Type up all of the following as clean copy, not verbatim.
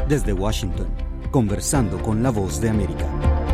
Desde Washington, conversando con la Voz de América.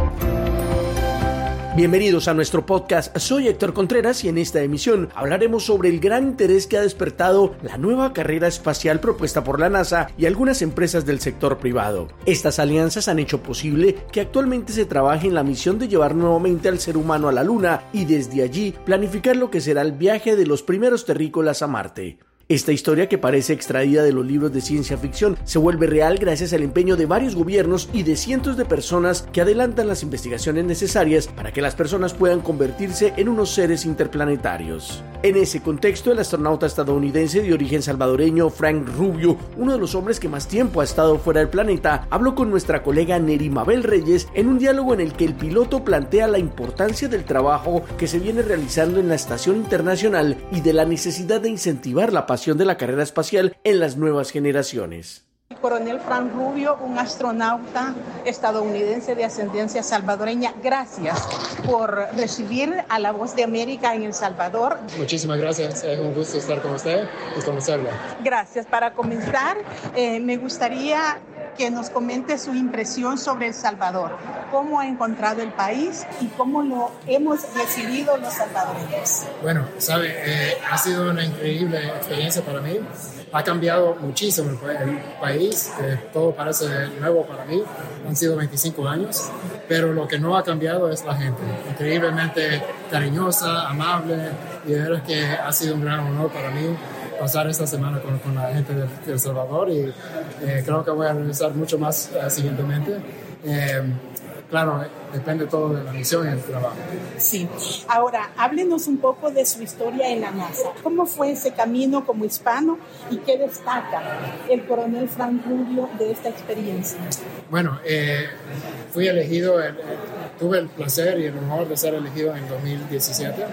Bienvenidos a nuestro podcast. Soy Héctor Contreras y en esta emisión hablaremos sobre el gran interés que ha despertado la nueva carrera espacial propuesta por la NASA y algunas empresas del sector privado. Estas alianzas han hecho posible que actualmente se trabaje en la misión de llevar nuevamente al ser humano a la Luna y desde allí planificar lo que será el viaje de los primeros terrícolas a Marte. Esta historia, que parece extraída de los libros de ciencia ficción, se vuelve real gracias al empeño de varios gobiernos y de cientos de personas que adelantan las investigaciones necesarias para que las personas puedan convertirse en unos seres interplanetarios. En ese contexto, el astronauta estadounidense de origen salvadoreño Frank Rubio, uno de los hombres que más tiempo ha estado fuera del planeta, habló con nuestra colega Neri Mabel Reyes en un diálogo en el que el piloto plantea la importancia del trabajo que se viene realizando en la Estación Internacional y de la necesidad de incentivar la pasión de la carrera espacial en las nuevas generaciones. El coronel Frank Rubio, un astronauta estadounidense de ascendencia salvadoreña, gracias por recibir a la Voz de América en El Salvador. Muchísimas gracias, es un gusto estar con usted y conocerla. Gracias. Para comenzar, me gustaría que nos comente su impresión sobre El Salvador, cómo ha encontrado el país y cómo lo hemos recibido los salvadoreños. Bueno, ha sido una increíble experiencia para mí. Ha cambiado muchísimo el país, todo parece nuevo para mí, han sido 25 años, pero lo que no ha cambiado es la gente, increíblemente cariñosa, amable, y de verdad que ha sido un gran honor para mí pasar esta semana con la gente de El Salvador y creo que voy a regresar mucho más siguientemente. Claro, depende todo de la misión y el trabajo. Sí. Ahora, háblenos un poco de su historia en la NASA. ¿Cómo fue ese camino como hispano y qué destaca el coronel Frank Rubio de esta experiencia? Bueno, fui elegido, tuve el placer y el honor de ser elegido en 2017.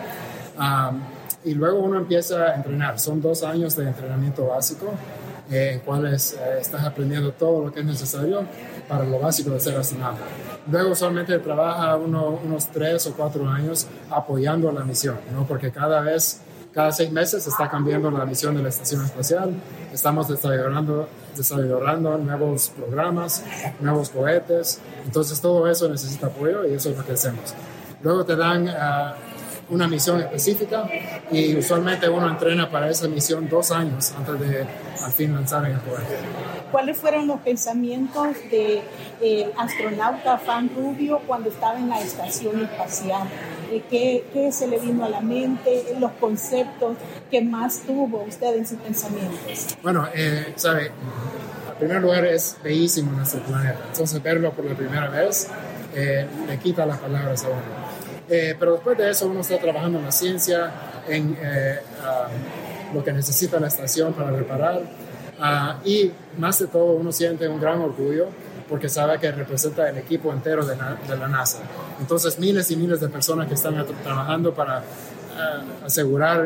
Y luego uno empieza a entrenar. Son 2 años de entrenamiento básico, en cuales estás aprendiendo todo lo que es necesario para lo básico de ser astronauta. Luego usualmente trabaja unos 3 o 4 años apoyando la misión, ¿no? Porque cada 6 meses está cambiando la misión de la Estación Espacial. Estamos desarrollando nuevos programas, nuevos cohetes. Entonces todo eso necesita apoyo y eso es lo que hacemos. Luego te dan una misión específica y usualmente uno entrena para esa misión 2 años antes de al fin lanzar en el cohete. ¿Cuáles fueron los pensamientos de astronauta Frank Rubio cuando estaba en la estación espacial? ¿Qué se le vino a la mente? ¿Los conceptos que más tuvo usted en sus pensamientos? Bueno, en primer lugar es bellísimo nuestro planeta. Entonces verlo por la primera vez le quita las palabras a uno. Pero después de eso uno está trabajando en la ciencia, en lo que necesita la estación para reparar y más de todo uno siente un gran orgullo porque sabe que representa el equipo entero de la NASA. Entonces miles y miles de personas que están trabajando para asegurar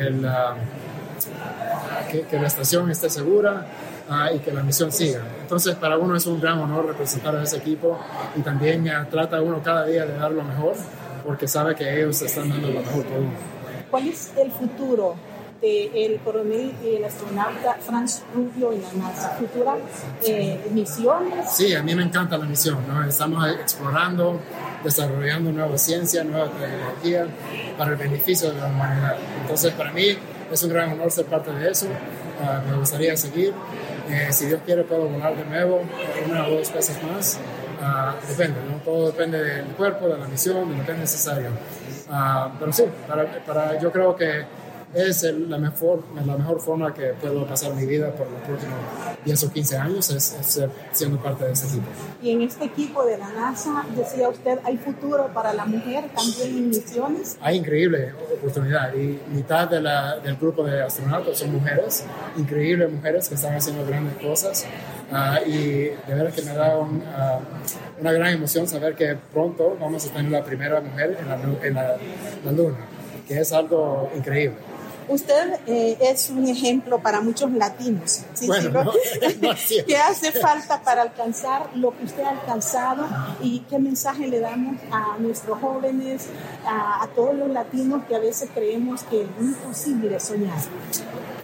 que la estación esté segura y que la misión siga. Entonces para uno es un gran honor representar a ese equipo y también trata uno cada día de dar lo mejor porque sabe que ellos están dando lo mejor por uno. ¿Cuál es el futuro del coronel y el astronauta Frank Rubio en la NASA? ¿Futuras misiones? Sí, a mí me encanta la misión, ¿no? Estamos explorando, desarrollando nueva ciencia, nueva tecnología para el beneficio de la humanidad. Entonces, para mí es un gran honor ser parte de eso. Me gustaría seguir. Si Dios quiere, puedo volar de nuevo 1 o 2 veces más. Depende, ¿no? Todo depende del cuerpo, de la misión, de lo que es necesario. Pero sí, yo creo que es la mejor forma que puedo pasar mi vida por los próximos 10 o 15 años, es siendo parte de este equipo. Y en este equipo de la NASA, decía usted, ¿hay futuro para la mujer también en misiones? Hay increíble oportunidad y mitad del grupo de astronautas son mujeres, increíbles mujeres que están haciendo grandes cosas. Y de verdad que me da una gran emoción saber que pronto vamos a tener la primera mujer en la Luna, que es algo increíble. Usted es un ejemplo para muchos latinos. ¿Sí? Bueno, no es ¿Qué hace falta para alcanzar lo que usted ha alcanzado? ¿Y qué mensaje le damos a nuestros jóvenes, a todos los latinos que a veces creemos que es imposible soñar?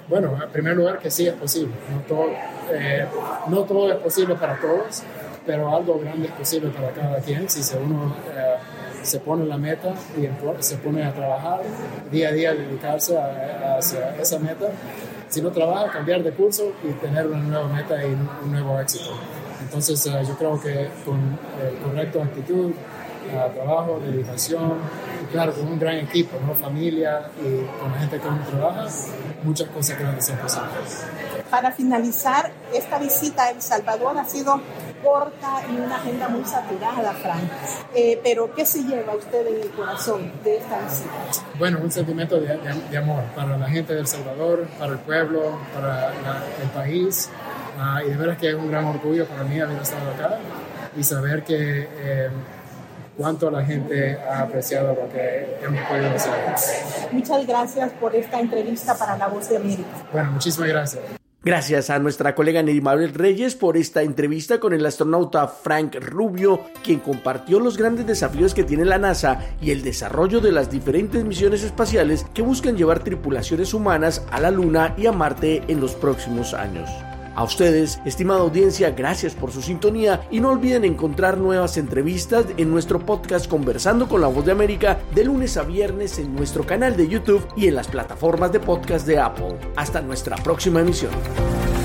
Bueno, en primer lugar que sí es posible. No todo es posible para todos, pero algo grande es posible para cada quien si uno se pone la meta y se pone a trabajar día a día, dedicarse hacia esa meta. Si no trabaja, cambiar de curso y tener una nueva meta y un nuevo éxito. Entonces yo creo que con correcta actitud, trabajo, dedicación, y claro, con un gran equipo, ¿no? Familia y con la gente con que uno trabaja, muchas cosas grandes son posibles. Para finalizar, esta visita a El Salvador ha sido corta y una agenda muy saturada, Frank. Pero ¿qué se lleva usted en el corazón de esta visita? Bueno, un sentimiento de amor para la gente de El Salvador, para el pueblo, para el país. Y de veras que es un gran orgullo para mí haber estado acá y saber que cuánto la gente ha apreciado lo que hemos podido hacer. Muchas gracias por esta entrevista para La Voz de América. Bueno, muchísimas gracias. Gracias a nuestra colega Neri Mabel Reyes por esta entrevista con el astronauta Frank Rubio, quien compartió los grandes desafíos que tiene la NASA y el desarrollo de las diferentes misiones espaciales que buscan llevar tripulaciones humanas a la Luna y a Marte en los próximos años. A ustedes, estimada audiencia, gracias por su sintonía y no olviden encontrar nuevas entrevistas en nuestro podcast Conversando con la Voz de América de lunes a viernes en nuestro canal de YouTube y en las plataformas de podcast de Apple. Hasta nuestra próxima emisión.